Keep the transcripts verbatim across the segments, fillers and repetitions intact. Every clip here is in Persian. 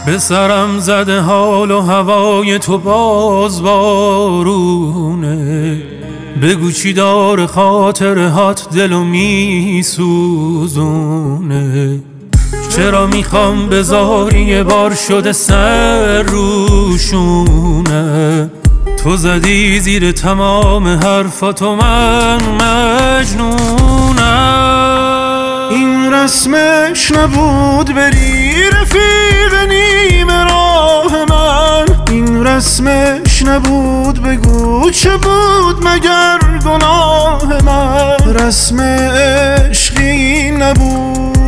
به سرم زده حال و هوای تو باز بارونه. بگو چی داره خاطره هات دلو می سوزونه. چرا میخوام بذاری یه بار شده سر روشونه. تو زدی زیر تمام حرفاتو من مجنونم. این رسمش نبود بری رفیق نیمه راه من. این رسمش نبود بگو چه بود مگر گناه من. رسم عشقی نبود.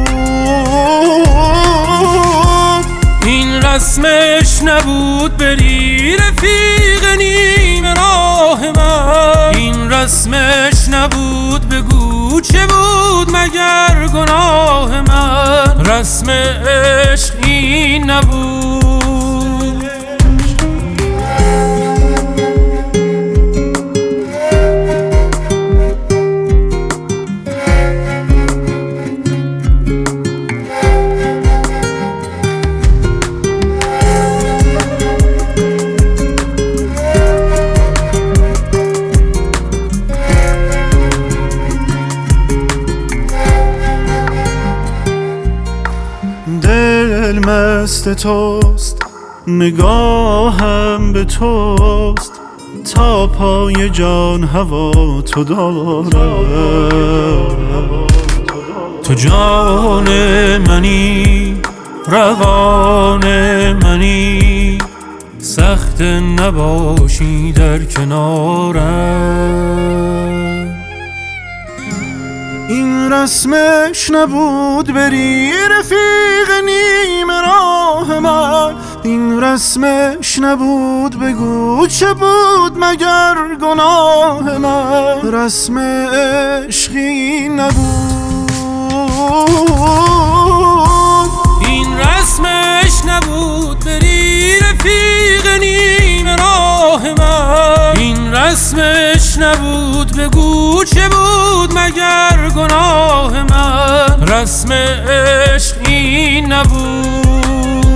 این رسمش نبود بری رفیق نیمه راه من. این رسمش نبود بگو چه بود مگر گناه من. رسم عشق این نبود. دل مست توست، نگاهم به توست، تا پای جان هوا تو دارم. تو جان منی، روان منی، سخت نباشی در کنارم. این رسمش نبود بری رفیق نیمه راه من. این رسمش نبود بگو چه بود مگر گناه من. رسم عشقی نبود. این رسمش نبود بری رفیق نیمه راه من. این رسمش نبود بگو چه بود مگر گناه من. رسم عشق این نبود.